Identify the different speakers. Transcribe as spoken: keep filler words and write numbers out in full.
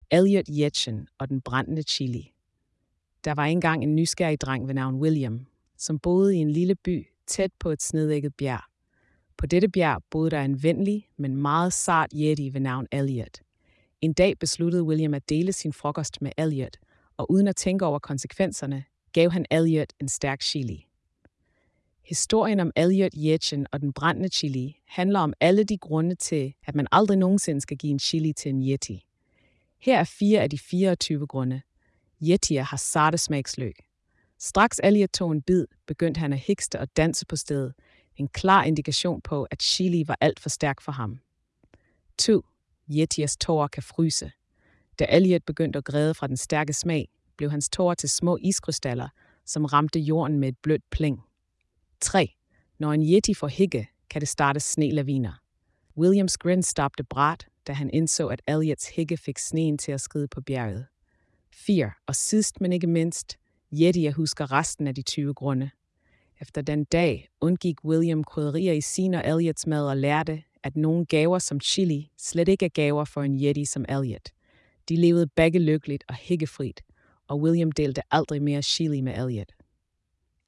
Speaker 1: Elliot Jetchen og den brændende chili. Der var engang en nysgerrig dreng ved navn William, som boede i en lille by tæt på et snedækket bjerg. På dette bjerg boede der en venlig, men meget sart yeti ved navn Elliot. En dag besluttede William at dele sin frokost med Elliot, og uden at tænke over konsekvenserne, gav han Elliot en stærk chili. Historien om Elliot Jetchen og den brændende chili handler om alle de grunde til, at man aldrig nogensinde skal give en chili til en yeti. Her er fire af de fireogtyve grunde. Yetier har sarte smagsløg. Straks Elliot tog en bid, begyndte han at hikste og danse på stedet. En klar indikation på, at chili var alt for stærk for ham. to. Yetiers tårer kan fryse. Da Elliot begyndte at græde fra den stærke smag, blev hans tårer til små iskrystaller, som ramte jorden med et blødt pling. tre. Når en yeti får hikke, kan det starte snelaviner. Williams grin stoppede brat, da han indså, at Elliots hikke fik sneen til at skride på bjerget. fire. Og sidst, men ikke mindst, yetier husker resten af de tyve grunde. Efter den dag undgik William krydderier i sin og Elliots mad og lærte, at nogle gaver som chili slet ikke er gaver for en yeti som Elliot. De levede begge lykkeligt og hikkefrit, og William delte aldrig mere chili med Elliot.